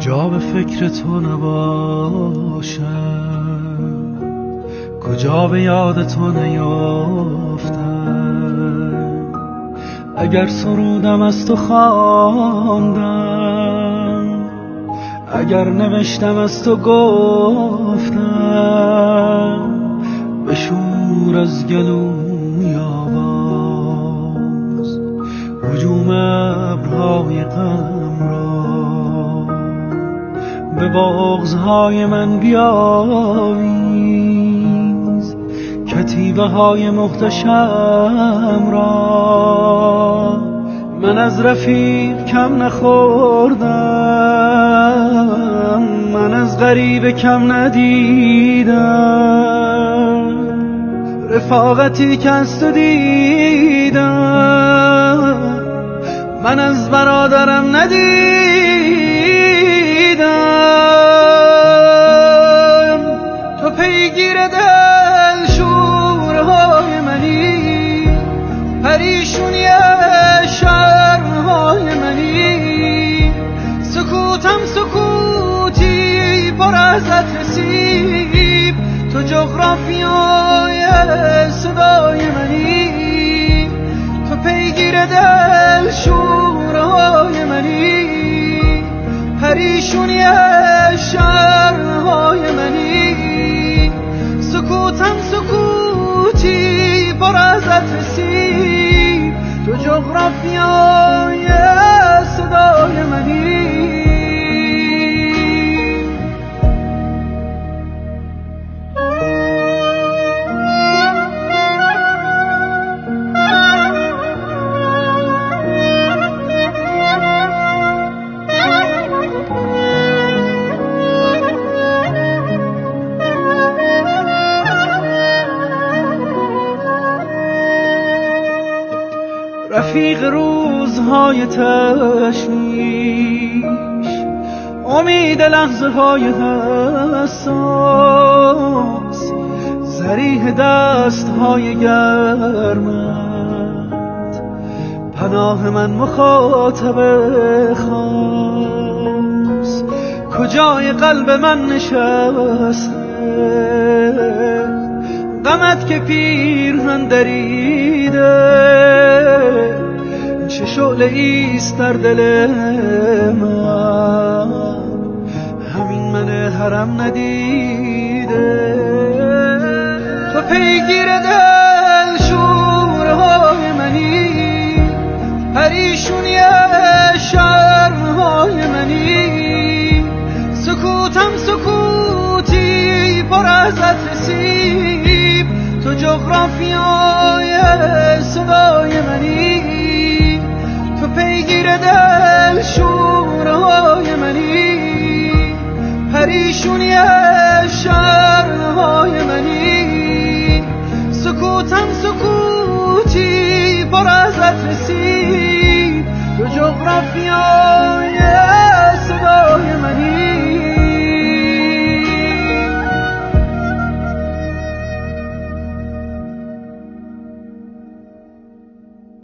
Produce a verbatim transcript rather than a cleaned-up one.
کجا به فکر تو نباشم، کجا به یاد تو نیافتم. اگر سرودم از تو خواندم، اگر نوشتم از تو گفتم، به شور از گلوی آواز هجوم ابرهای غم را به بغضهای من بیاویز. کتیبه های محتشم را من از رفیق کم نخوردم، من از غریب کم ندیدم. رفاقتی که از تو دیدم، من از برادرم ندیدم. تو پیگیر دل شورهای منی، پریشونی شرمهای منی. سکوتم سکوتی پر از نصیب، تو جغرافیای صدای منی. تو پیگیر دل شورهای منی، پریشونی شرمهای منی. سکوتم سکوتی پر از نصیب، تو جغرافیای صدای منی. رفیق روزهای تشویش، امید لحظه های حساس، ذریح دست های گرمت، پناه من مخاطب خاص. کجای قلب من نشسته غمت که پیرهن دریده؟ چه شعله ایست در دل من، همین من حرم ندیده. تو پیگیر دل شورهای منی، پریشونی شرمهای منی. سکوتم سکوتی پر از نصیب، تو جغرافیای صدای منی. تو پیگیر دل شورهای منی، پریشونی شرمهای منی. سکوتم سکوتی پر از نصیب، تو جغرافیای